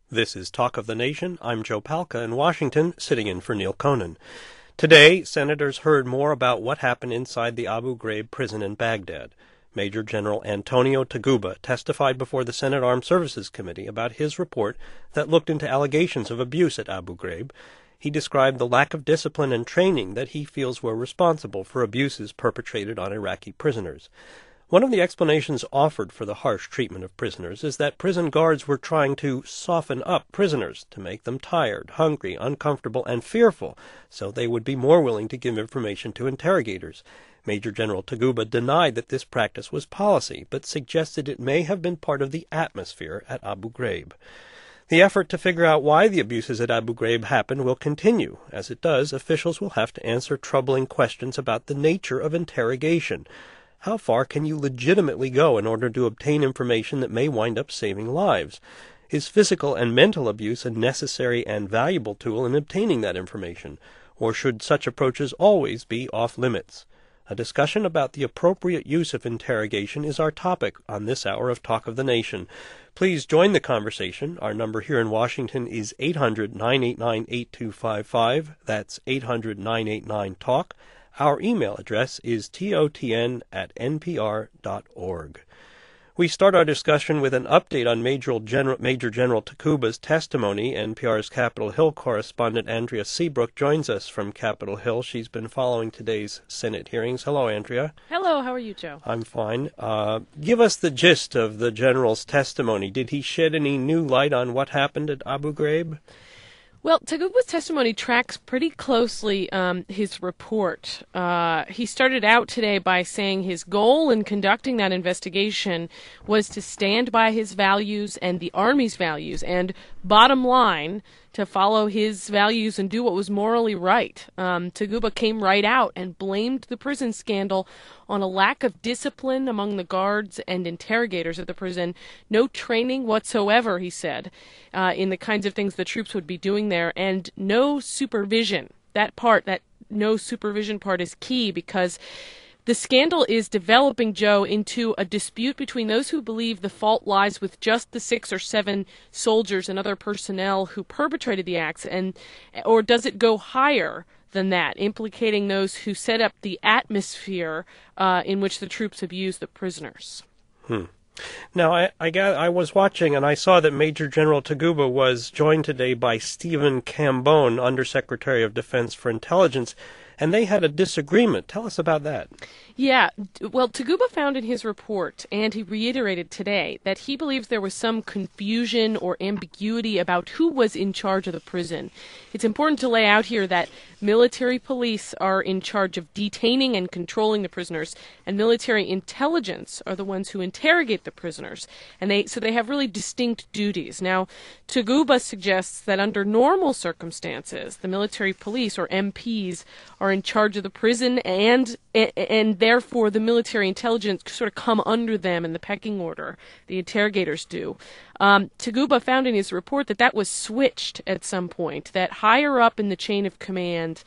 This is Talk of the Nation. I'm Joe Palca in Washington, sitting in for Neil Conan. Today, senators heard more about what happened inside the Abu Ghraib prison in Baghdad. Major General Antonio Taguba testified before the Senate Armed Services Committee about his report that looked into allegations of abuse at Abu Ghraib. He described the lack of discipline and training that he feels were responsible for abuses perpetrated on Iraqi prisoners. One of the explanations offered for the harsh treatment of prisoners is that prison guards were trying to soften up prisoners to make them tired, hungry, uncomfortable, and fearful, so they would be more willing to give information to interrogators. Major General Taguba denied that this practice was policy, but suggested it may have been part of the atmosphere at Abu Ghraib. The effort to figure out why the abuses at Abu Ghraib happened will continue. As it does, officials will have to answer troubling questions about the nature of interrogation. How far can you legitimately go in order to obtain information that may wind up saving lives? Is physical and mental abuse a necessary and valuable tool in obtaining that information? Or should such approaches always be off limits? A discussion about the appropriate use of interrogation is our topic on this hour of Talk of the Nation. Please join the conversation. Our number here in Washington is 800-989-8255. That's 800-989-TALK. Our email address is totn@npr.org. We start our discussion with an update on Major General Taguba's testimony. NPR's Capitol Hill correspondent Andrea Seabrook joins us from Capitol Hill. She's been following today's Senate hearings. Hello, Andrea. Hello, how are you, Joe? I'm fine. Give us the gist of the general's testimony. Did he shed any new light on what happened at Abu Ghraib? Well, Taguba's testimony tracks pretty closely his report. He started out today by saying his goal in conducting that investigation was to stand by his values and the Army's values, and bottom line, to follow his values and do what was morally right. Taguba came right out and blamed the prison scandal on a lack of discipline among the guards and interrogators at the prison. No training whatsoever, he said, in the kinds of things the troops would be doing there, and no supervision. That no supervision part is key because the scandal is developing, Joe, into a dispute between those who believe the fault lies with just the 6 or 7 soldiers and other personnel who perpetrated the acts, or does it go higher than that, implicating those who set up the atmosphere in which the troops abuse the prisoners. Now, I was watching and I saw that Major General Taguba was joined today by Stephen Cambone, Undersecretary of Defense for Intelligence, and they had a disagreement. Tell us about that. Yeah, well, Taguba found in his report, and he reiterated today, that he believes there was some confusion or ambiguity about who was in charge of the prison. It's important to lay out here that military police are in charge of detaining and controlling the prisoners, and military intelligence are the ones who interrogate the prisoners, and so they have really distinct duties. Now, Taguba suggests that under normal circumstances, the military police, or MPs, are in charge of the prison, and therefore the military intelligence sort of come under them in the pecking order. The interrogators do. Taguba found in his report that was switched at some point, that higher up in the chain of command,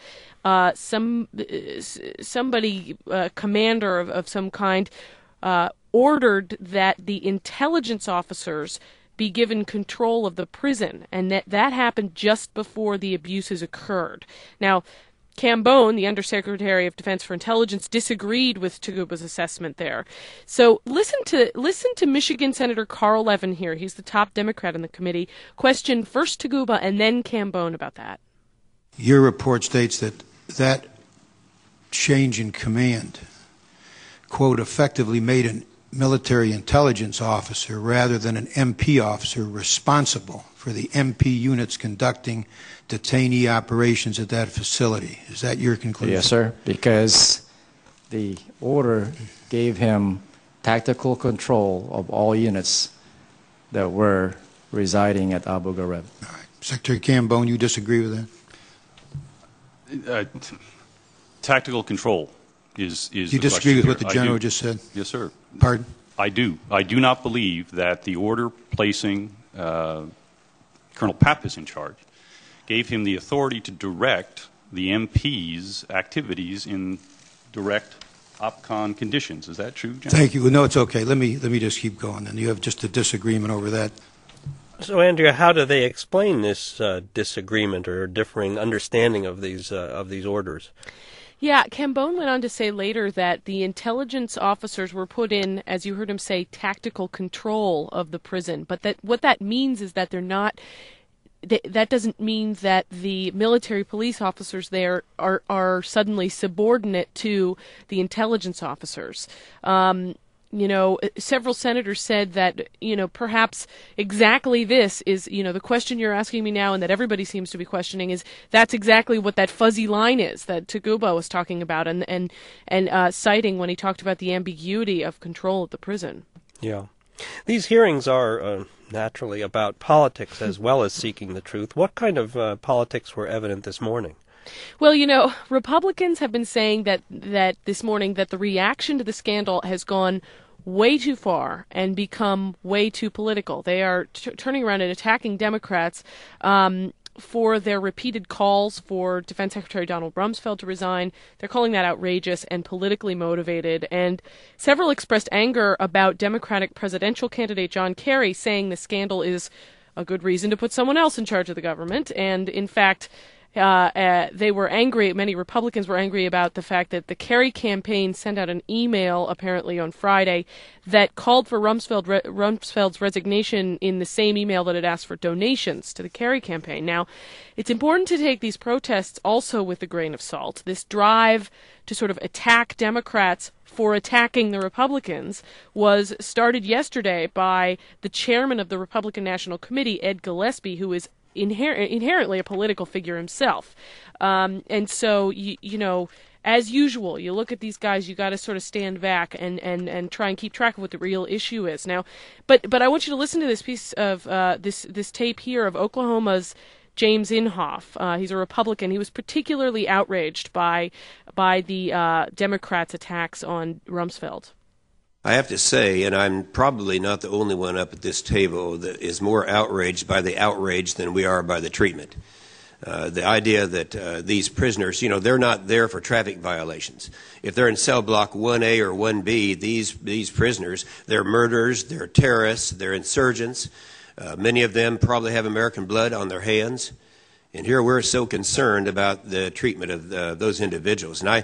somebody, commander of some kind, ordered that the intelligence officers be given control of the prison, and that happened just before the abuses occurred. Now, Cambone, the Undersecretary of Defense for Intelligence, disagreed with Taguba's assessment there. So listen to Michigan Senator Carl Levin here. He's the top Democrat in the committee. Question first Taguba and then Cambone about that. Your report states that change in command, quote, effectively made a military intelligence officer rather than an MP officer responsible for the MP units conducting detainee operations at that facility. Is that your conclusion? Yes, sir, because the order gave him tactical control of all units that were residing at Abu Ghraib. All right. Secretary Cambone, you disagree with that? Tactical control is you disagree with what the general just said? Yes, sir. Pardon? I do. I do not believe that the order placing Colonel Pappas in charge gave him the authority to direct the MP's activities in direct OPCON conditions. Is that true, General? Thank you. No, it's okay. Let me just keep going. And you have just a disagreement over that. So, Andrea, how do they explain this disagreement or differing understanding of these orders? Yeah, Cambone went on to say later that the intelligence officers were put in, as you heard him say, tactical control of the prison. But that what that means is that they're not. That doesn't mean that the military police officers there are suddenly subordinate to the intelligence officers. Several senators said that, perhaps exactly this is, the question you're asking me now and that everybody seems to be questioning is that's exactly what that fuzzy line is that Taguba was talking about and citing when he talked about the ambiguity of control at the prison. Yeah. These hearings are naturally about politics as well as seeking the truth. What kind of politics were evident this morning? Well, Republicans have been saying that this morning that the reaction to the scandal has gone way too far and become way too political. They are turning around and attacking Democrats for their repeated calls for Defense Secretary Donald Rumsfeld to resign. They're calling that outrageous and politically motivated. And several expressed anger about Democratic presidential candidate John Kerry, saying the scandal is a good reason to put someone else in charge of the government. And in fact, they were angry. Many Republicans were angry about the fact that the Kerry campaign sent out an email, apparently on Friday, that called for Rumsfeld's resignation in the same email that had asked for donations to the Kerry campaign. Now, it's important to take these protests also with a grain of salt. This drive to sort of attack Democrats for attacking the Republicans was started yesterday by the chairman of the Republican National Committee, Ed Gillespie, who is inherently a political figure himself. And so, as usual, you look at these guys, you got to sort of stand back and try and keep track of what the real issue is. Now, but I want you to listen to this piece of this tape here of Oklahoma's James Inhofe. He's a Republican. He was particularly outraged by the Democrats' attacks on Rumsfeld. I have to say, and I'm probably not the only one up at this table that is more outraged by the outrage than we are by the treatment. The idea that these prisoners, they're not there for traffic violations. If they're in cell block 1A or 1B, these prisoners, they're murderers, they're terrorists, they're insurgents. Many of them probably have American blood on their hands. And here we're so concerned about the treatment of those individuals. And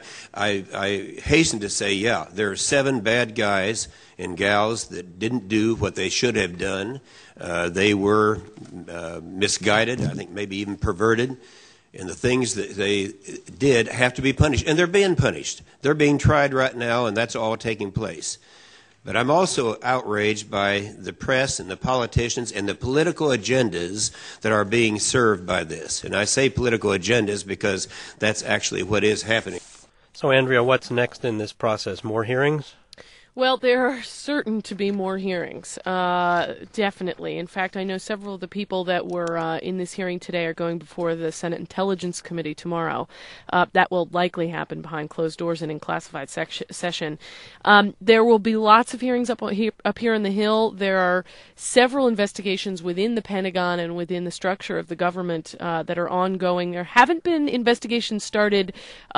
I hasten to say, yeah, there are 7 bad guys and gals that didn't do what they should have done. They were misguided, I think maybe even perverted. And the things that they did have to be punished. And they're being punished. They're being tried right now, and that's all taking place. But I'm also outraged by the press and the politicians and the political agendas that are being served by this. And I say political agendas because that's actually what is happening. So, Andrea, what's next in this process? More hearings? Well, there are certain to be more hearings, definitely. In fact, I know several of the people that were in this hearing today are going before the Senate Intelligence Committee tomorrow. That will likely happen behind closed doors and in classified session. There will be lots of hearings up here on the Hill. There are several investigations within the Pentagon and within the structure of the government that are ongoing. There haven't been investigations started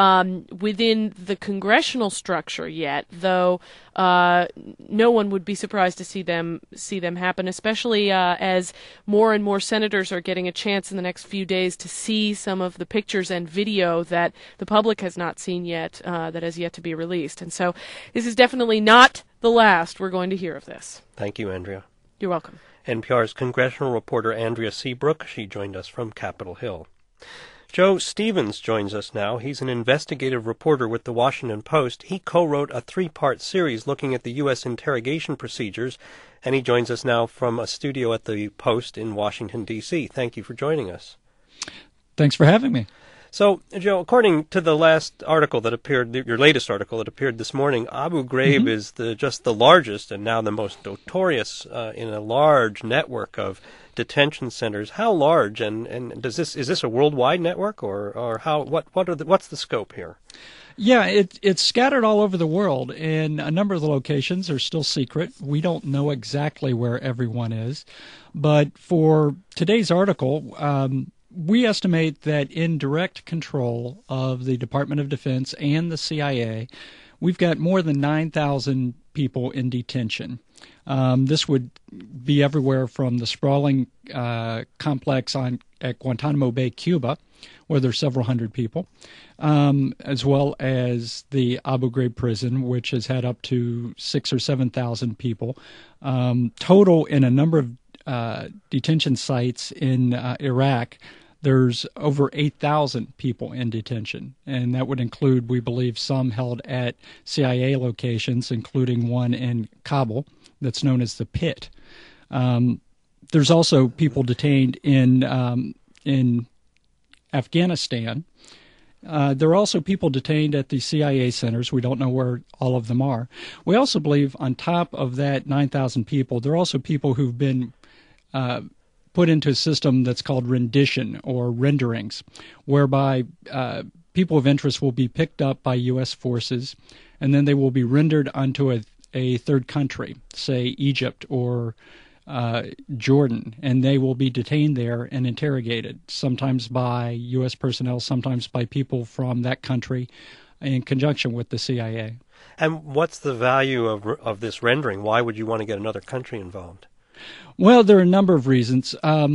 within the congressional structure yet, though. No one would be surprised to see them happen, especially as more and more senators are getting a chance in the next few days to see some of the pictures and video that the public has not seen yet, that has yet to be released. And so this is definitely not the last we're going to hear of this. Thank you, Andrea. You're welcome. NPR's congressional reporter Andrea Seabrook. She joined us from Capitol Hill. Joe Stevens joins us now. He's an investigative reporter with The Washington Post. He co-wrote a 3-part series looking at the U.S. interrogation procedures, and he joins us now from a studio at the Post in Washington, D.C. Thank you for joining us. Thanks for having me. So, Joe, according to the last article that appeared, your latest article that appeared this morning, Abu Ghraib is just the largest and now the most notorious in a large network of detention centers. How large, and is this a worldwide network, or how? What's the scope here? Yeah, it's scattered all over the world, and a number of the locations are still secret. We don't know exactly where everyone is, but for today's article, we estimate that in direct control of the Department of Defense and the CIA, we've got more than 9,000 people in detention. This would be everywhere from the sprawling complex at Guantanamo Bay, Cuba, where there's several hundred people, as well as the Abu Ghraib prison, which has had up to 6,000 or 7,000 people. Total in a number of detention sites in Iraq, there's over 8,000 people in detention, and that would include, we believe, some held at CIA locations, including one in Kabul that's known as the Pit. There's also people detained in Afghanistan. There are also people detained at the CIA centers. We don't know where all of them are. We also believe on top of that 9,000 people, there are also people who've been put into a system that's called rendition or renderings, whereby people of interest will be picked up by U.S. forces, and then they will be rendered onto a third country, say Egypt or Jordan, and they will be detained there and interrogated, sometimes by U.S. personnel, sometimes by people from that country in conjunction with the CIA. And what's the value of this rendering? Why would you want to get another country involved? Well, there are a number of reasons.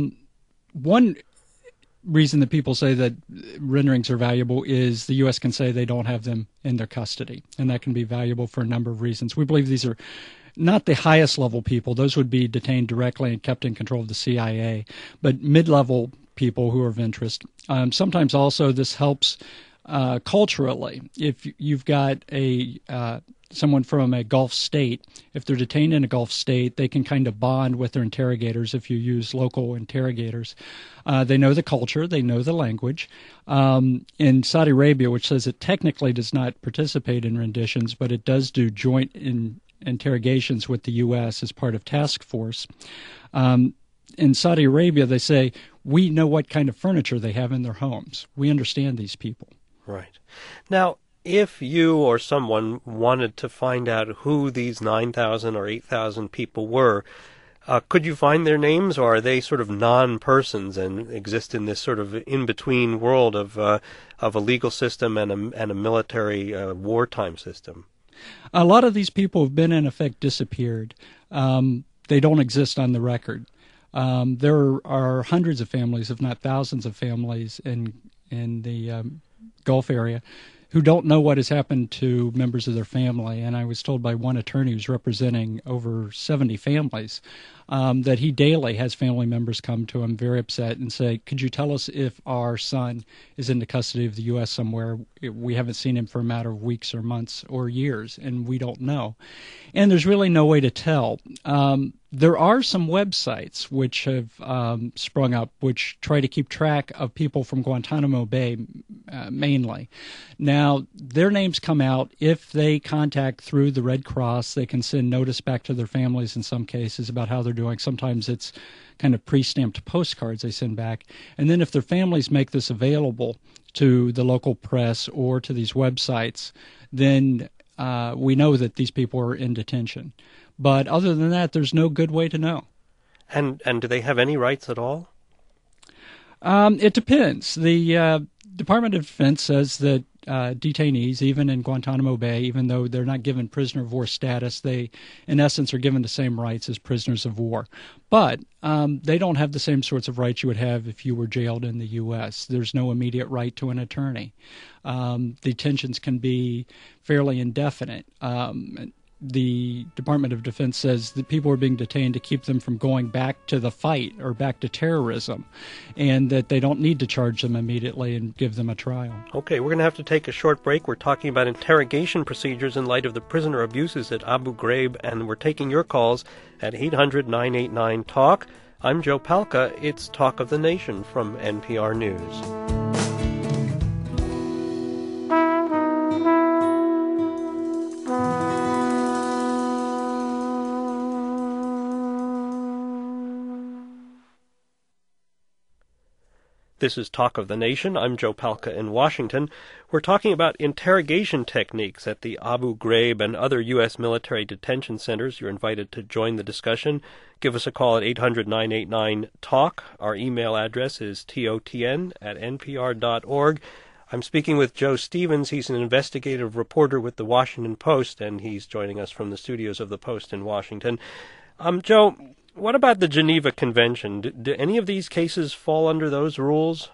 One reason that people say that renderings are valuable is the U.S. can say they don't have them in their custody, and that can be valuable for a number of reasons. We believe these are not the highest level people. Those would be detained directly and kept in control of the CIA, but mid-level people who are of interest. Sometimes also this helps culturally. If you've got someone from a Gulf state, if they're detained in a Gulf state, they can kind of bond with their interrogators if you use local interrogators. They know the culture, they know the language. In Saudi Arabia, which says it technically does not participate in renditions, but it does do joint interrogations with the U.S. as part of task force. In Saudi Arabia, they say, we know what kind of furniture they have in their homes. We understand these people. Right. Now, if you or someone wanted to find out who these 9,000 or 8,000 people were, could you find their names, or are they sort of non-persons and exist in this sort of in-between world of a legal system and a military wartime system? A lot of these people have been, in effect, disappeared. They don't exist on the record. There are hundreds of families, if not thousands of families in the Gulf area who don't know what has happened to members of their family. And I was told by one attorney who's representing over 70 families that he daily has family members come to him very upset and say, could you tell us if our son is in the custody of the U.S. somewhere? We haven't seen him for a matter of weeks or months or years, and we don't know. And there's really no way to tell. There are some websites which have sprung up which try to keep track of people from Guantanamo Bay mainly. Now, their names come out. If they contact through the Red Cross, they can send notice back to their families in some cases about how they're doing. Sometimes it's kind of pre-stamped postcards they send back. And then if their families make this available to the local press or to these websites, then we know that these people are in detention. But other than that, there's no good way to know. And do they have any rights at all? It depends. The Department of Defense says that detainees, even in Guantanamo Bay, even though they're not given prisoner of war status, they, in essence, are given the same rights as prisoners of war. But they don't have the same sorts of rights you would have if you were jailed in the U.S. There's no immediate right to an attorney. Detentions can be fairly indefinite. The Department of Defense says that people are being detained to keep them from going back to the fight or back to terrorism, and that they don't need to charge them immediately and give them a trial. Okay, we're going to have to take a short break. We're talking about interrogation procedures in light of the prisoner abuses at Abu Ghraib, and we're taking your calls at 800-989-TALK. I'm Joe Palca. It's Talk of the Nation from NPR News. This is Talk of the Nation. I'm Joe Palca in Washington. We're talking about interrogation techniques at the Abu Ghraib and other U.S. military detention centers. You're invited to join the discussion. Give us a call at 800-989-TALK. Our email address is totn@npr.org. I'm speaking with Joe Stevens. He's an investigative reporter with the Washington Post, and he's joining us from the studios of the Post in Washington. Joe, what about the Geneva Convention? Do any of these cases fall under those rules?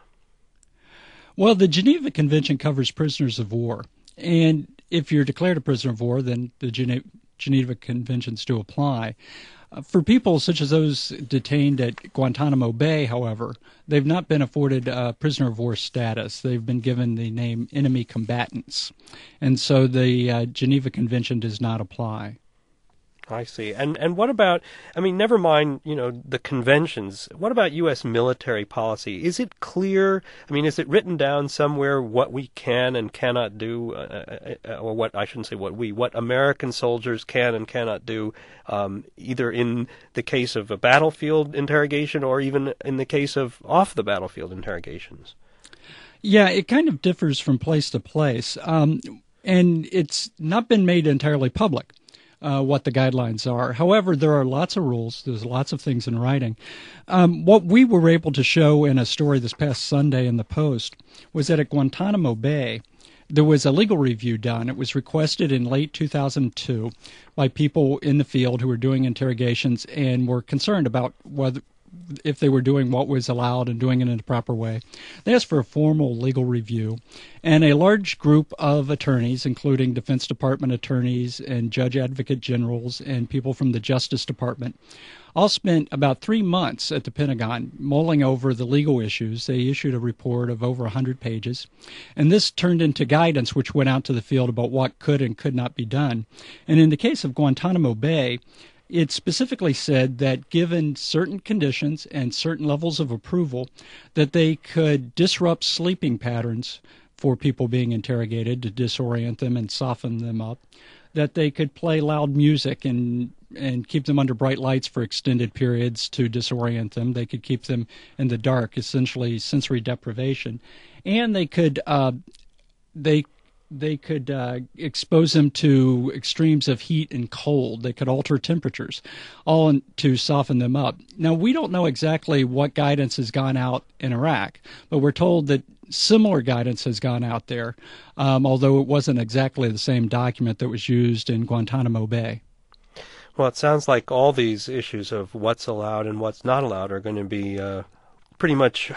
Well, the Geneva Convention covers prisoners of war. And if you're declared a prisoner of war, then the Geneva Conventions do apply. For people such as those detained at Guantanamo Bay, however, they've not been afforded prisoner of war status. They've been given the name enemy combatants. And so the Geneva Convention does not apply. I see. And what about, I mean, never mind, the conventions. What about U.S. military policy? Is it clear, I mean, is it written down somewhere what we can and cannot do, or what, I shouldn't say what American soldiers can and cannot do, either in the case of a battlefield interrogation or even in the case of off-the-battlefield interrogations? Yeah, it kind of differs from place to place, and it's not been made entirely public. What the guidelines are. However, there are lots of rules. There's lots of things in writing. What we were able to show in a story this past Sunday in the Post was that at Guantanamo Bay, there was a legal review done. It was requested in late 2002 by people in the field who were doing interrogations and were concerned about whether if they were doing what was allowed and doing it in a proper way. They asked for a formal legal review, and a large group of attorneys, including Defense Department attorneys and judge advocate generals and people from the Justice Department, all spent about 3 months at the Pentagon mulling over the legal issues. They issued a report of over 100 pages, and this turned into guidance which went out to the field about what could and could not be done. And in the case of Guantanamo Bay, it specifically said that given certain conditions and certain levels of approval, that they could disrupt sleeping patterns for people being interrogated to disorient them and soften them up, that they could play loud music and keep them under bright lights for extended periods to disorient them. They could keep them in the dark, essentially sensory deprivation, and they could expose them to extremes of heat and cold. They could alter temperatures, all to soften them up. Now, we don't know exactly what guidance has gone out in Iraq, but we're told that similar guidance has gone out there, although it wasn't exactly the same document that was used in Guantanamo Bay. Well, it sounds like all these issues of what's allowed and what's not allowed are going to be pretty much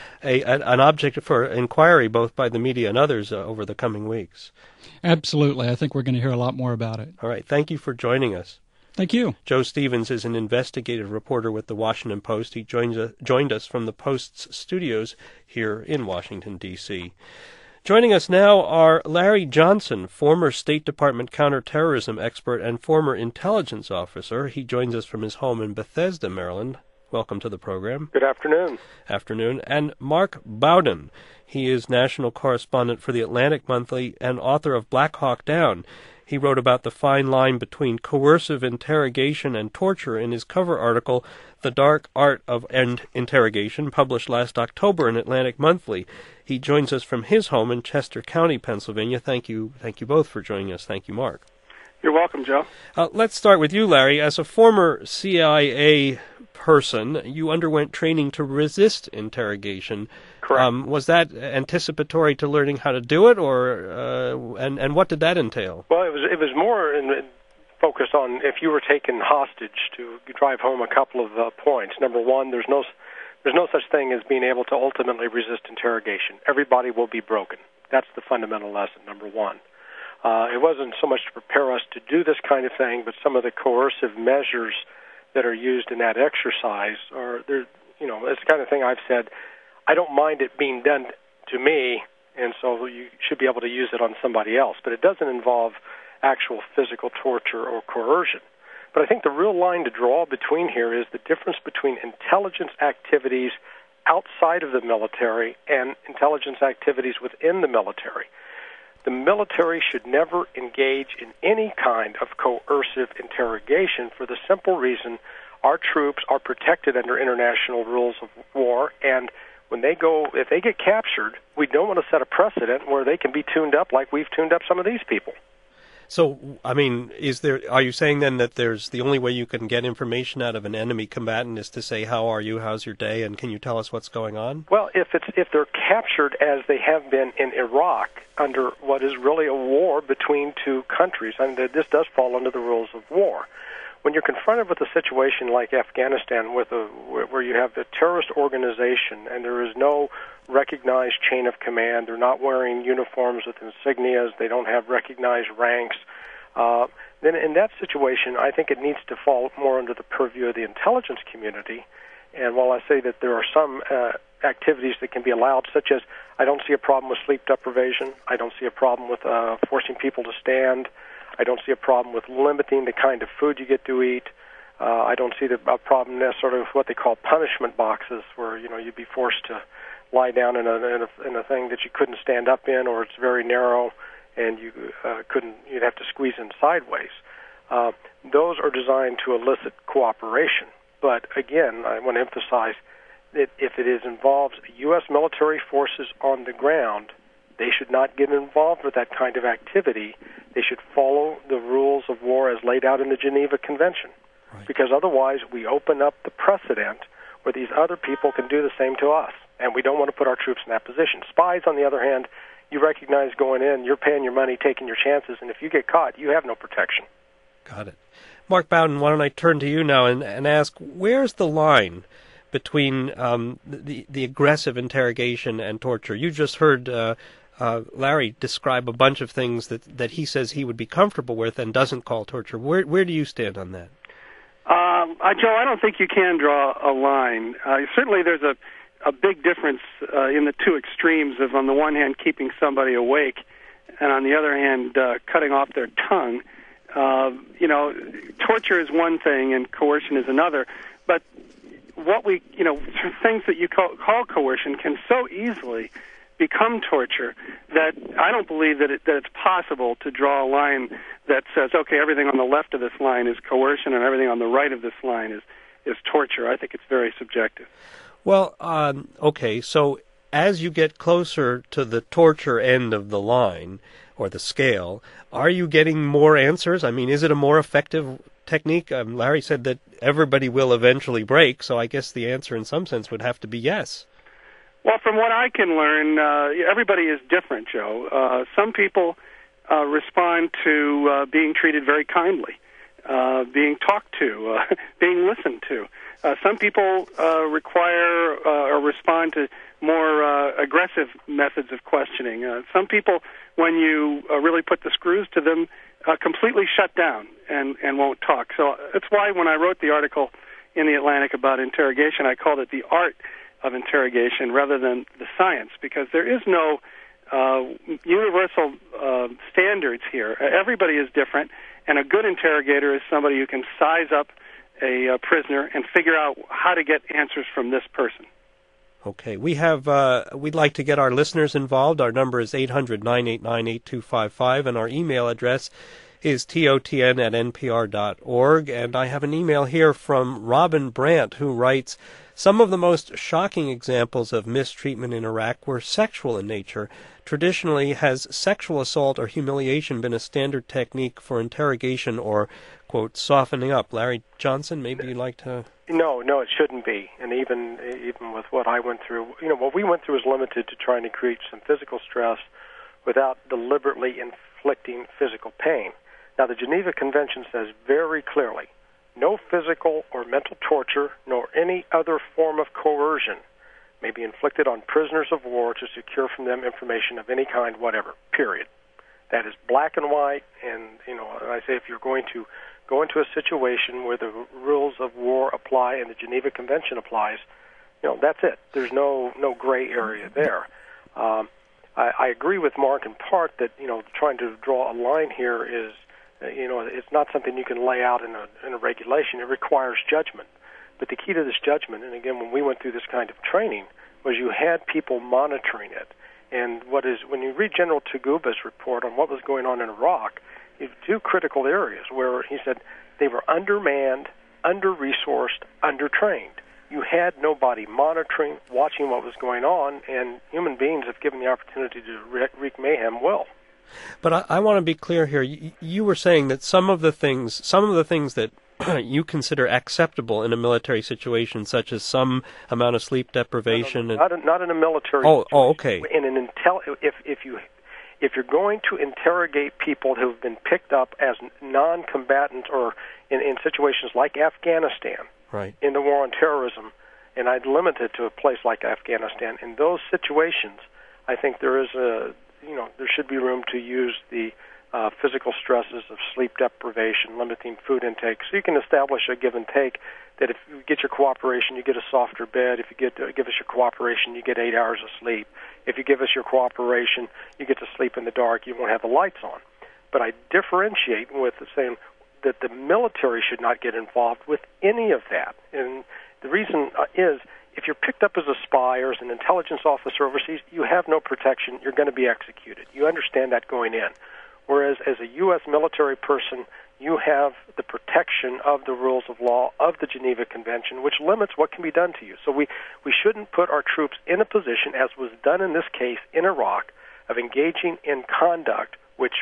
an object for inquiry both by the media and others over the coming weeks. Absolutely. I think we're going to hear a lot more about it. All right. Thank you for joining us. Thank you. Joe Stevens is an investigative reporter with the Washington Post. He joined us from the Post's studios here in Washington, D.C. Joining us now are Larry Johnson, former State Department counterterrorism expert and former intelligence officer. He joins us from his home in Bethesda, Maryland. Welcome to the program. Good afternoon. Afternoon. And Mark Bowden. He is national correspondent for the Atlantic Monthly and author of Black Hawk Down. He wrote about the fine line between coercive interrogation and torture in his cover article, The Dark Art of Interrogation, published last October in Atlantic Monthly. He joins us from his home in Chester County, Pennsylvania. Thank you both for joining us. Thank you, Mark. You're welcome, Joe. Let's start with you, Larry. As a former CIA person, you underwent training to resist interrogation. Correct. Was that anticipatory to learning how to do it, or and what did that entail? Well, it was more focused on if you were taken hostage to drive home a couple of points. Number one, there's no such thing as being able to ultimately resist interrogation. Everybody will be broken. That's the fundamental lesson. Number one. It wasn't so much to prepare us to do this kind of thing, but some of the coercive measures that are used in that exercise are, it's the kind of thing I've said, I don't mind it being done to me, and so you should be able to use it on somebody else. But it doesn't involve actual physical torture or coercion. But I think the real line to draw between here is the difference between intelligence activities outside of the military and intelligence activities within the military. The military should never engage in any kind of coercive interrogation for the simple reason our troops are protected under international rules of war, and if they get captured, we don't want to set a precedent where they can be tuned up like we've tuned up some of these people. So, I mean, are you saying then that the only way you can get information out of an enemy combatant is to say, how are you, how's your day, and can you tell us what's going on? Well, if they're captured as they have been in Iraq under what is really a war between two countries, and this does fall under the rules of war. when you're confronted with a situation like Afghanistan where you have a terrorist organization and there is no recognized chain of command, they're not wearing uniforms with insignias, they don't have recognized ranks, then in that situation, I think it needs to fall more under the purview of the intelligence community. And while I say that there are some activities that can be allowed, such as I don't see a problem with sleep deprivation, I don't see a problem with forcing people to stand, I don't see a problem with limiting the kind of food you get to eat. I don't see a problem necessarily with what they call punishment boxes, where you'd be forced to lie down in a thing that you couldn't stand up in, or it's very narrow and you'd have to squeeze in sideways. Those are designed to elicit cooperation. But again, I want to emphasize that if it involves U.S. military forces on the ground, they should not get involved with that kind of activity. They should follow the rules of war as laid out in the Geneva Convention. Right. Because otherwise we open up the precedent where these other people can do the same to us. And we don't want to put our troops in that position. Spies, on the other hand, you recognize going in, you're paying your money, taking your chances, and if you get caught, you have no protection. Got it. Mark Bowden, why don't I turn to you now and ask, where's the line between the aggressive interrogation and torture? You just heard Larry describe a bunch of things that he says he would be comfortable with and doesn't call torture. Where do you stand on that? Joe, I don't think you can draw a line. Certainly there's a big difference in the two extremes of, on the one hand, keeping somebody awake, and on the other hand, cutting off their tongue. Torture is one thing and coercion is another, but what things that you call coercion can so easily become torture that I don't believe that it's possible to draw a line that says, okay, everything on the left of this line is coercion and everything on the right of this line is torture. I think it's very subjective. Well, okay, so as you get closer to the torture end of the line, or the scale, are you getting more answers? I mean, is it a more effective technique? Larry said that everybody will eventually break, so I guess the answer in some sense would have to be yes. Well, from what I can learn, everybody is different, Joe. Some people respond to being treated very kindly, being talked to, being listened to. Some people require or respond to more aggressive methods of questioning. Some people, when you really put the screws to them, completely shut down and won't talk. So that's why when I wrote the article in The Atlantic about interrogation, I called it the art of interrogation rather than the science, because there is no universal standards here. Everybody is different, and a good interrogator is somebody who can size up a prisoner and figure out how to get answers from this person. Okay, we'd like to get our listeners involved. Our number is 800-989-8255, and our email address is totn@npr.org. And I have an email here from Robin Brandt, who writes, some of the most shocking examples of mistreatment in Iraq were sexual in nature. Traditionally, has sexual assault or humiliation been a standard technique for interrogation or, quote, softening up? Larry Johnson, maybe you'd like to... No, it shouldn't be. And even with what I went through, what we went through is limited to trying to create some physical stress without deliberately inflicting physical pain. Now, the Geneva Convention says very clearly, no physical or mental torture nor any other form of coercion may be inflicted on prisoners of war to secure from them information of any kind, whatever, period. That is black and white, and, I say if you're going to go into a situation where the rules of war apply and the Geneva Convention applies, that's it. There's no gray area there. I agree with Mark in part that, trying to draw a line here is, it's not something you can lay out in a regulation. It requires judgment. But the key to this judgment, and again, when we went through this kind of training, was you had people monitoring it. And when you read General Taguba's report on what was going on in Iraq, you have two critical areas where he said they were undermanned, under-resourced, under-trained. You had nobody monitoring, watching what was going on, and human beings, if given the opportunity to wreak mayhem, will. But I want to be clear here. You were saying that some of the things that you consider acceptable in a military situation, such as some amount of sleep deprivation. Not in a military. Oh, okay. In an if you're going to interrogate people who have been picked up as non-combatants or in situations like Afghanistan, right, in the war on terrorism, and I'd limit it to a place like Afghanistan, in those situations, I think there should be room to use the physical stresses of sleep deprivation, limiting food intake, so you can establish a give and take that if you get your cooperation, you get a softer bed. If you give us your cooperation, you get 8 hours of sleep. If you give us your cooperation, you get to sleep in the dark. You won't have the lights on. But I differentiate with saying that the military should not get involved with any of that. And the reason is if you're picked up as a spy or as an intelligence officer overseas, you have no protection. You're going to be executed. You understand that going in. Whereas as a U.S. military person, you have the protection of the rules of law of the Geneva Convention, which limits what can be done to you. So we shouldn't put our troops in a position, as was done in this case in Iraq, of engaging in conduct which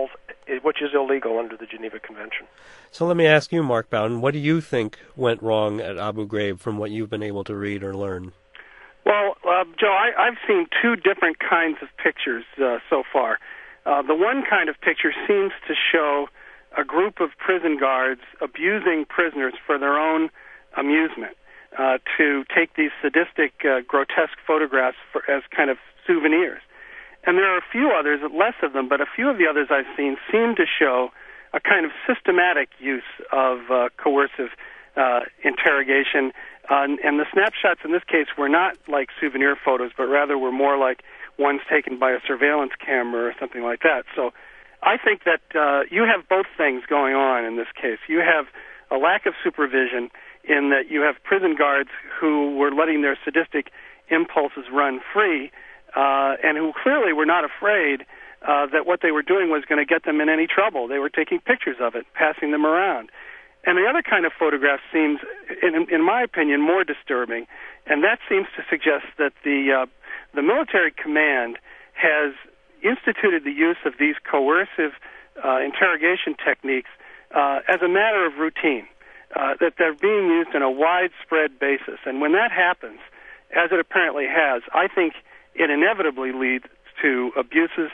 is illegal under the Geneva Convention. So let me ask you, Mark Bowden, what do you think went wrong at Abu Ghraib from what you've been able to read or learn? Well, Joe, I've seen two different kinds of pictures so far. The one kind of picture seems to show a group of prison guards abusing prisoners for their own amusement, to take these sadistic, grotesque photographs as kind of souvenirs. And there are a few others, less of them, but a few of the others I've seen seem to show a kind of systematic use of coercive interrogation. And the snapshots in this case were not like souvenir photos, but rather were more like ones taken by a surveillance camera or something like that. So I think that you have both things going on in this case. You have a lack of supervision in that you have prison guards who were letting their sadistic impulses run free, and who clearly were not afraid that what they were doing was going to get them in any trouble. They were taking pictures of it, passing them around. And the other kind of photograph seems, in my opinion, more disturbing, and that seems to suggest that the military command has instituted the use of these coercive interrogation techniques as a matter of routine, that they're being used on a widespread basis. And when that happens, as it apparently has, I think it inevitably leads to abuses,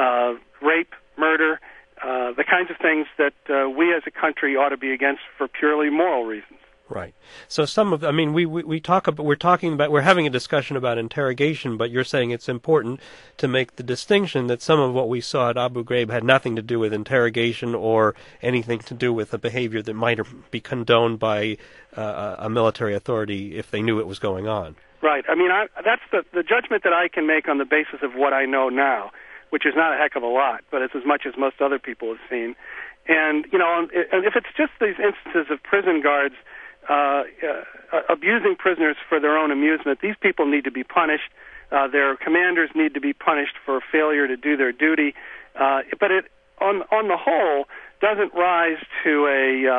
rape, murder, the kinds of things that we as a country ought to be against for purely moral reasons. Right. So we're having a discussion about interrogation, but you're saying it's important to make the distinction that some of what we saw at Abu Ghraib had nothing to do with interrogation or anything to do with a behavior that might be condoned by a military authority if they knew it was going on. Right. I mean, that's the judgment that I can make on the basis of what I know now, which is not a heck of a lot, but it's as much as most other people have seen. And, if it's just these instances of prison guards abusing prisoners for their own amusement, these people need to be punished. Their commanders need to be punished for failure to do their duty. But it, on the whole, doesn't rise to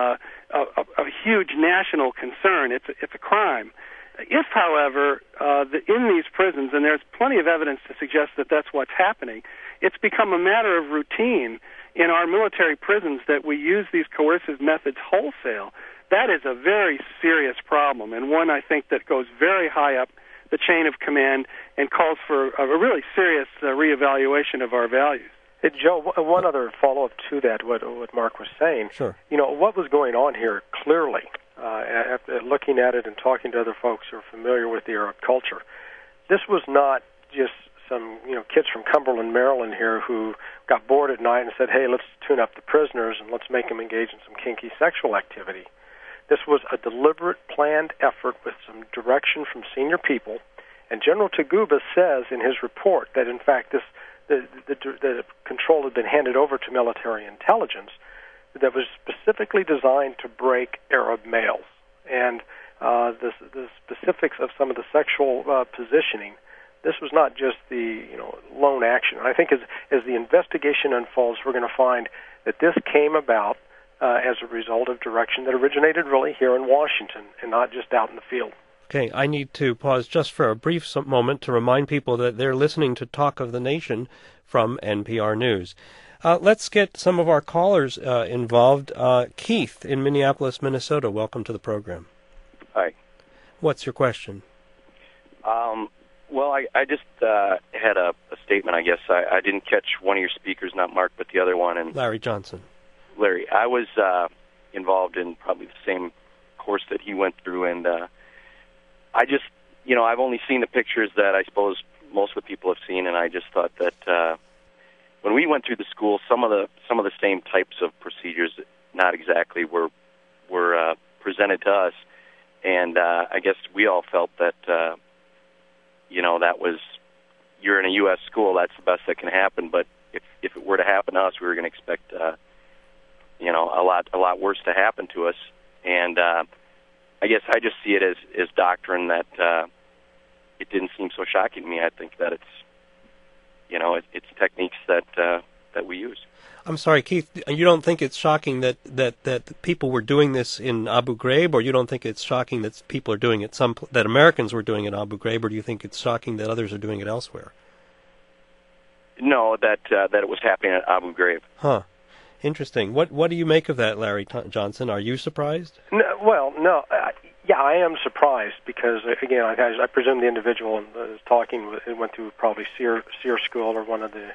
a huge national concern. It's a crime. If, however, in these prisons, and there's plenty of evidence to suggest that that's what's happening, it's become a matter of routine in our military prisons that we use these coercive methods wholesale. That is a very serious problem, and one I think that goes very high up the chain of command and calls for a really serious reevaluation of our values. Hey, Joe, one other follow-up to that, what Mark was saying. Sure. What was going on here clearly, after looking at it and talking to other folks who are familiar with the Arab culture, this was not just some kids from Cumberland, Maryland here who got bored at night and said, hey, let's tune up the prisoners and let's make them engage in some kinky sexual activity. This was a deliberate, planned effort with some direction from senior people, and General Taguba says in his report that, in fact, the control had been handed over to military intelligence that was specifically designed to break Arab males. And the specifics of some of the sexual positioning, this was not just the lone action. I think as the investigation unfolds, we're going to find that this came about as a result of direction that originated really here in Washington and not just out in the field. Okay, I need to pause just for a brief moment to remind people that they're listening to Talk of the Nation from NPR News. Let's get some of our callers involved. Keith in Minneapolis, Minnesota, welcome to the program. Hi. What's your question? Well, I just had a statement, I guess. I didn't catch one of your speakers, not Mark, but the other one. And Larry Johnson. Larry, I was involved in probably the same course that he went through, and I just, I've only seen the pictures that I suppose most of the people have seen, and I just thought that when we went through the school, some of the same types of procedures, not exactly, were presented to us, and I guess we all felt that. That was, you're in a U.S. school, that's the best that can happen. But if it were to happen to us, we were going to expect, a lot worse to happen to us. And I guess I just see it as doctrine that it didn't seem so shocking to me. I think that it's techniques that we use. I'm sorry, Keith, you don't think it's shocking that people were doing this in Abu Ghraib, or you don't think it's shocking that people are doing it, that Americans were doing it in Abu Ghraib, or do you think it's shocking that others are doing it elsewhere? No, that it was happening at Abu Ghraib. Huh. Interesting. What do you make of that, Larry Johnson? Are you surprised? No. Yeah, I am surprised because, again, I presume the individual was talking went through probably SEER school or one of the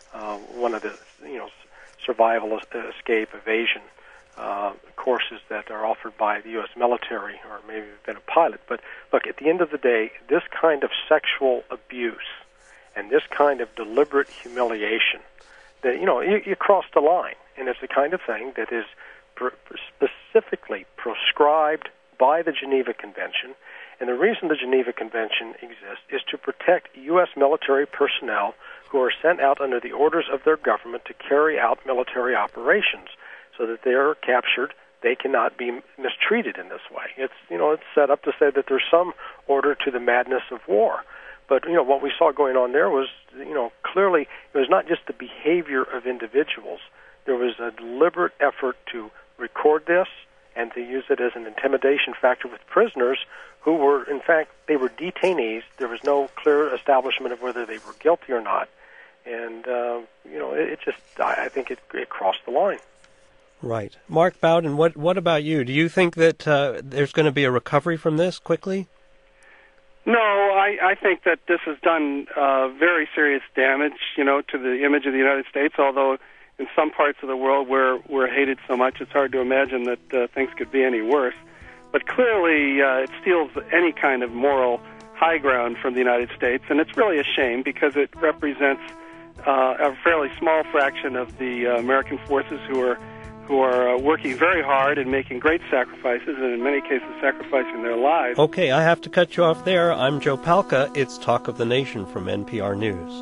survival, escape, evasion courses that are offered by the U.S. military, or maybe been a pilot. But look, at the end of the day, this kind of sexual abuse and this kind of deliberate humiliation, that you cross the line, and it's the kind of thing that is specifically proscribed by the Geneva Convention. And the reason the Geneva Convention exists is to protect U.S. military personnel who are sent out under the orders of their government to carry out military operations, so that they are captured. They cannot be mistreated in this way. It's set up to say that there's some order to the madness of war. But what we saw going on there was clearly it was not just the behavior of individuals. There was a deliberate effort to record this and to use it as an intimidation factor with prisoners who were, in fact, they were detainees. There was no clear establishment of whether they were guilty or not. And, I think it crossed the line. Right. Mark Bowden, what about you? Do you think that there's going to be a recovery from this quickly? No, I think that this has done very serious damage, to the image of the United States, although in some parts of the world where we're hated so much, it's hard to imagine that things could be any worse. But clearly, it steals any kind of moral high ground from the United States, and it's really a shame because it represents a fairly small fraction of the American forces who are working very hard and making great sacrifices, and in many cases sacrificing their lives. Okay, I have to cut you off there. I'm Joe Palca. It's Talk of the Nation from NPR News.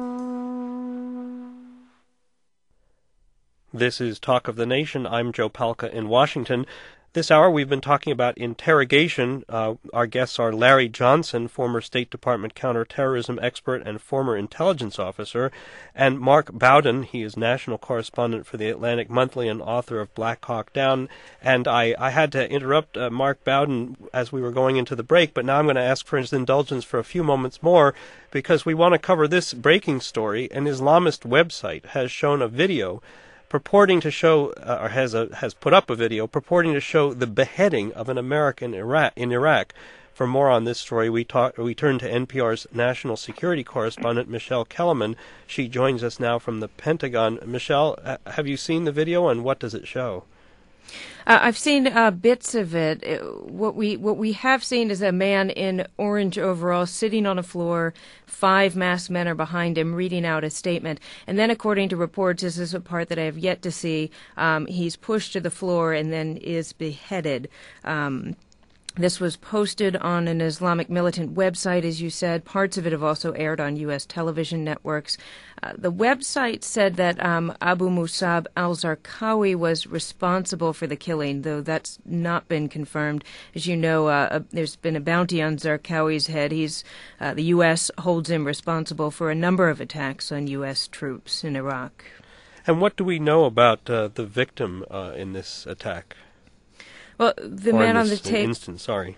This is Talk of the Nation. I'm Joe Palca in Washington. This hour we've been talking about interrogation. Our guests are Larry Johnson, former State Department counterterrorism expert and former intelligence officer, and Mark Bowden. He is national correspondent for the Atlantic Monthly and author of Black Hawk Down. And I had to interrupt Mark Bowden as we were going into the break, but now I'm going to ask for his indulgence for a few moments more because we want to cover this breaking story. An Islamist website has shown a video purporting to show, or has put up a video purporting to show the beheading of an American in Iraq. For more on this story, we turn to NPR's national security correspondent, Michelle Kellerman. She joins us now from the Pentagon. Michelle, have you seen the video, and what does it show? I've seen bits of it. What we have seen is a man in orange overalls sitting on a floor. 5 masked men are behind him reading out a statement. And then, according to reports, this is a part that I have yet to see, he's pushed to the floor and then is beheaded. This was posted on an Islamic militant website, as you said. Parts of it have also aired on U.S. television networks. The website said that Abu Musab al-Zarqawi was responsible for the killing, though that's not been confirmed. As you know, there's been a bounty on Zarqawi's head. The U.S. holds him responsible for a number of attacks on U.S. troops in Iraq. And what do we know about the victim in this attack? Well, the man on the tape. Instance, sorry.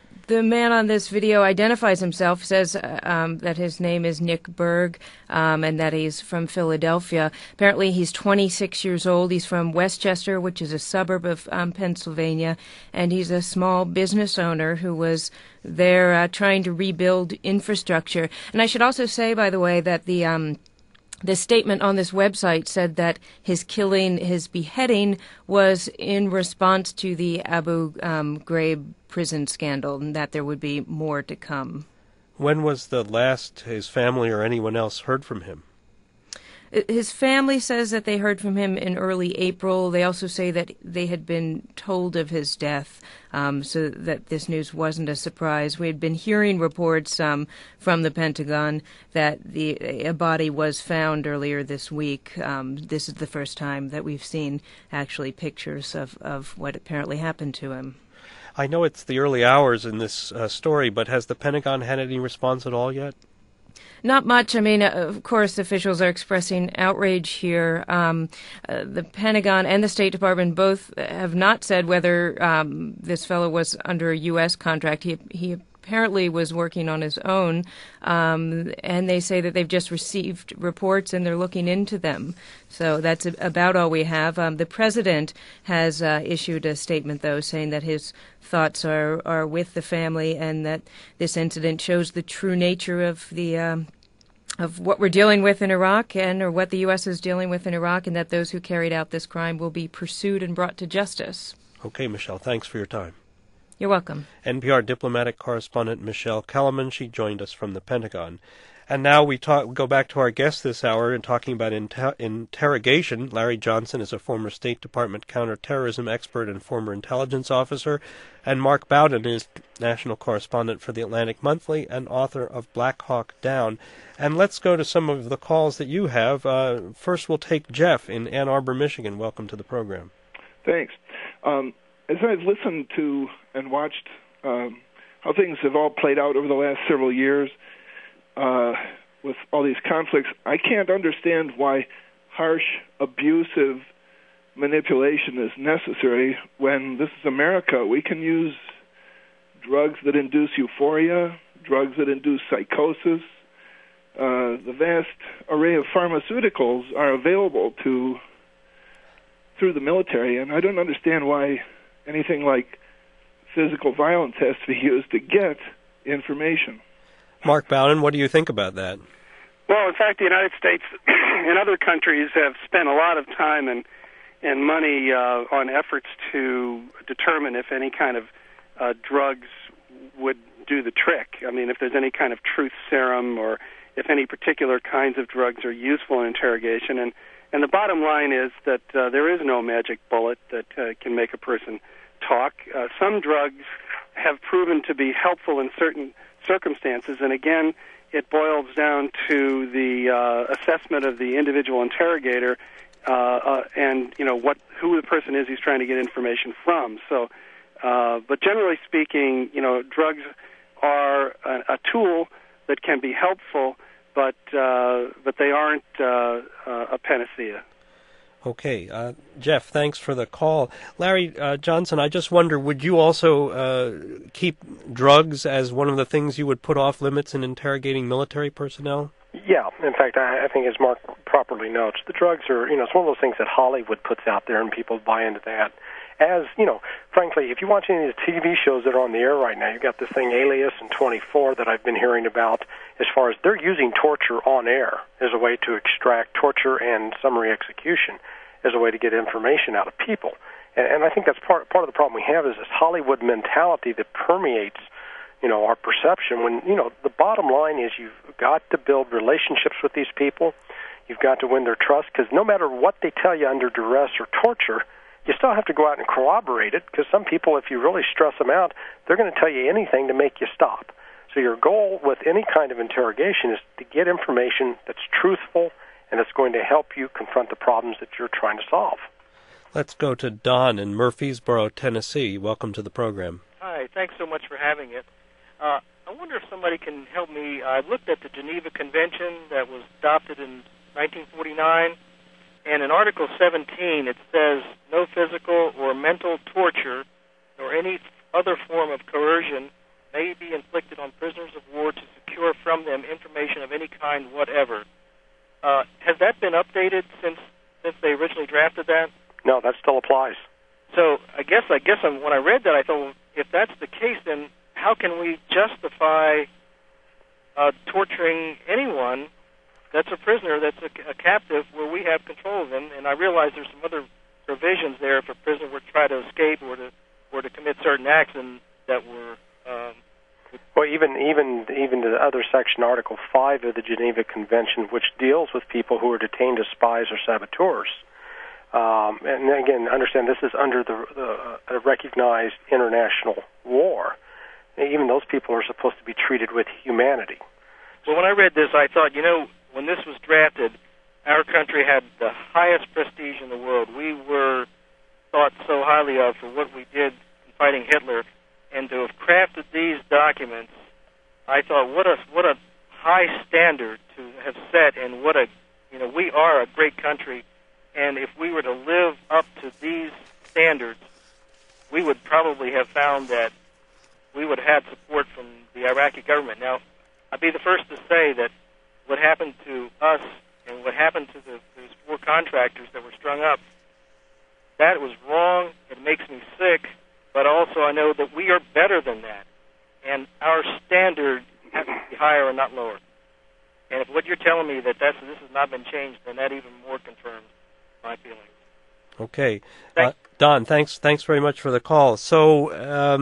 The man on this video identifies himself, says that his name is Nick Berg, and that he's from Philadelphia. Apparently, he's 26 years old. He's from Westchester, which is a suburb of Pennsylvania, and he's a small business owner who was there trying to rebuild infrastructure. And I should also say, by the way, that the statement on this website said that his beheading was in response to the Abu Ghraib prison scandal, and that there would be more to come. When was the last his family or anyone else heard from him? His family says that they heard from him in early April. They also say that they had been told of his death, so that this news wasn't a surprise. We had been hearing reports from the Pentagon that a body was found earlier this week. This is the first time that we've seen actually pictures of what apparently happened to him. I know it's the early hours in this story, but has the Pentagon had any response at all yet? Not much. I mean, of course, officials are expressing outrage here. The Pentagon and the State Department both have not said whether this fellow was under a U.S. contract. He apparently was working on his own, and they say that they've just received reports and they're looking into them. So that's about all we have. The president has issued a statement, though, saying that his thoughts are with the family and that this incident shows the true nature of of what we're dealing with in Iraq or what the U.S. is dealing with in Iraq, and that those who carried out this crime will be pursued and brought to justice. Okay, Michelle, thanks for your time. You're welcome. NPR diplomatic correspondent Michelle Kellerman. She joined us from the Pentagon. And now we go back to our guest this hour and talking about interrogation. Larry Johnson is a former State Department counterterrorism expert and former intelligence officer. And Mark Bowden is national correspondent for the Atlantic Monthly and author of Black Hawk Down. And let's go to some of the calls that you have. First, we'll take Jeff in Ann Arbor, Michigan. Welcome to the program. Thanks. As I've listened to and watched how things have all played out over the last several years, with all these conflicts, I can't understand why harsh, abusive manipulation is necessary when this is America. We can use drugs that induce euphoria, drugs that induce psychosis. The vast array of pharmaceuticals are available through the military, and I don't understand why anything like physical violence has to be used to get information. Mark Bowden, what do you think about that? Well, in fact, the United States and other countries have spent a lot of time and money on efforts to determine if any kind of drugs would do the trick. I mean, if there's any kind of truth serum or if any particular kinds of drugs are useful in interrogation. And the bottom line is that there is no magic bullet that can make a person talk. Some drugs have proven to be helpful in certain circumstances, and again, it boils down to the assessment of the individual interrogator and who the person is he's trying to get information from. So, but generally speaking, drugs are a tool that can be helpful, but they aren't a panacea. Okay. Jeff, thanks for the call. Larry Johnson, I just wonder, would you also keep drugs as one of the things you would put off limits in interrogating military personnel? Yeah. In fact, I think as Mark properly notes, the drugs are, it's one of those things that Hollywood puts out there and people buy into that. As, frankly, if you watch any of the TV shows that are on the air right now, you've got this thing Alias and 24 that I've been hearing about as far as they're using torture on air as a way to extract torture and summary execution as a way to get information out of people. And I think that's part of the problem we have is this Hollywood mentality that permeates, our perception when, the bottom line is you've got to build relationships with these people. You've got to win their trust because no matter what they tell you under duress or torture, you still have to go out and corroborate it because some people, if you really stress them out, they're going to tell you anything to make you stop. So your goal with any kind of interrogation is to get information that's truthful and it's going to help you confront the problems that you're trying to solve. Let's go to Don in Murfreesboro, Tennessee. Welcome to the program. Hi, thanks so much for having it. I wonder if somebody can help me. I looked at the Geneva Convention that was adopted in 1949, and in Article 17 it says no physical or mental torture or any other form of coercion may be inflicted on prisoners of war to secure from them information of any kind whatever. Has that been updated since they originally drafted that? No, that still applies. So I guess when I read that, I thought, well, if that's the case, then how can we justify torturing anyone that's a prisoner, that's a captive, where we have control of them? And I realize there's some other provisions there if a prisoner were to try to escape or to commit certain acts, and that were. Well, even the other section, Article 5 of the Geneva Convention, which deals with people who are detained as spies or saboteurs. And again, understand this is under the recognized international war. Even those people are supposed to be treated with humanity. Well, when I read this, I thought, when this was drafted, our country had the highest prestige in the world. We were thought so highly of for what we did in fighting Hitler, and to have crafted these documents, I thought, what a high standard to have set, and we are a great country, and if we were to live up to these standards, we would probably have found that we would have had support from the Iraqi government. Now, I'd be the first to say that what happened to us and what happened to those 4 contractors that were strung up, that was wrong. It makes me sick, but also I know that we are better than that, and our standard has to be higher and not lower. And if what you're telling me that this has not been changed, then that even more confirms my feelings. Okay. Don, thanks very much for the call. So,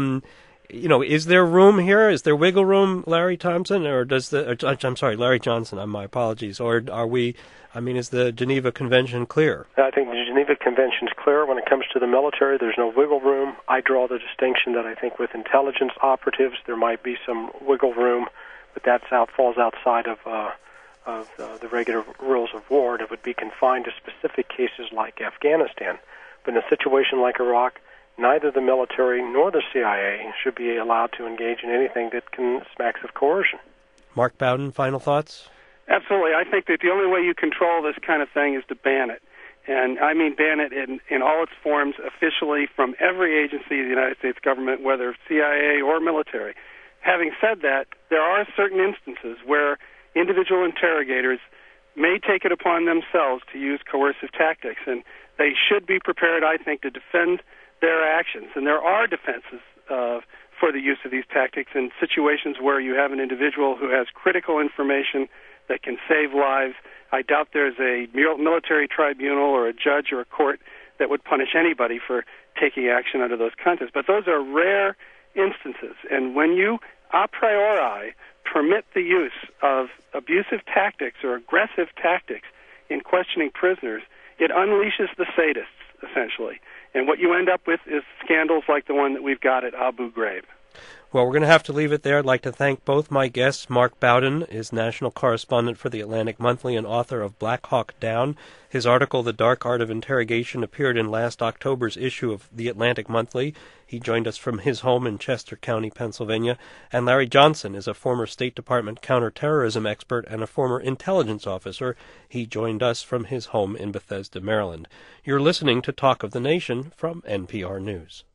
is there room here? Is there wiggle room, Larry Thompson, or Larry Johnson, my apologies, or are we, is the Geneva Convention clear? I think the Geneva Convention is clear. When it comes to the military, there's no wiggle room. I draw the distinction that I think with intelligence operatives, there might be some wiggle room, but that falls outside of the regular rules of war, and it would be confined to specific cases like Afghanistan. But in a situation like Iraq, neither the military nor the CIA should be allowed to engage in anything that can smacks of coercion. Mark Bowden, final thoughts? Absolutely. I think that the only way you control this kind of thing is to ban it. And I mean ban it in all its forms officially from every agency of the United States government, whether CIA or military. Having said that, there are certain instances where individual interrogators may take it upon themselves to use coercive tactics, and they should be prepared, I think, to defend their actions. And there are defenses for the use of these tactics in situations where you have an individual who has critical information that can save lives. I doubt there's a military tribunal or a judge or a court that would punish anybody for taking action under those contexts. But those are rare instances. And when you a priori permit the use of abusive tactics or aggressive tactics in questioning prisoners, it unleashes the sadists, essentially. And what you end up with is scandals like the one that we've got at Abu Ghraib. Well, we're going to have to leave it there. I'd like to thank both my guests. Mark Bowden is national correspondent for the Atlantic Monthly and author of Black Hawk Down. His article, The Dark Art of Interrogation, appeared in last October's issue of the Atlantic Monthly. He joined us from his home in Chester County, Pennsylvania. And Larry Johnson is a former State Department counterterrorism expert and a former intelligence officer. He joined us from his home in Bethesda, Maryland. You're listening to Talk of the Nation from NPR News.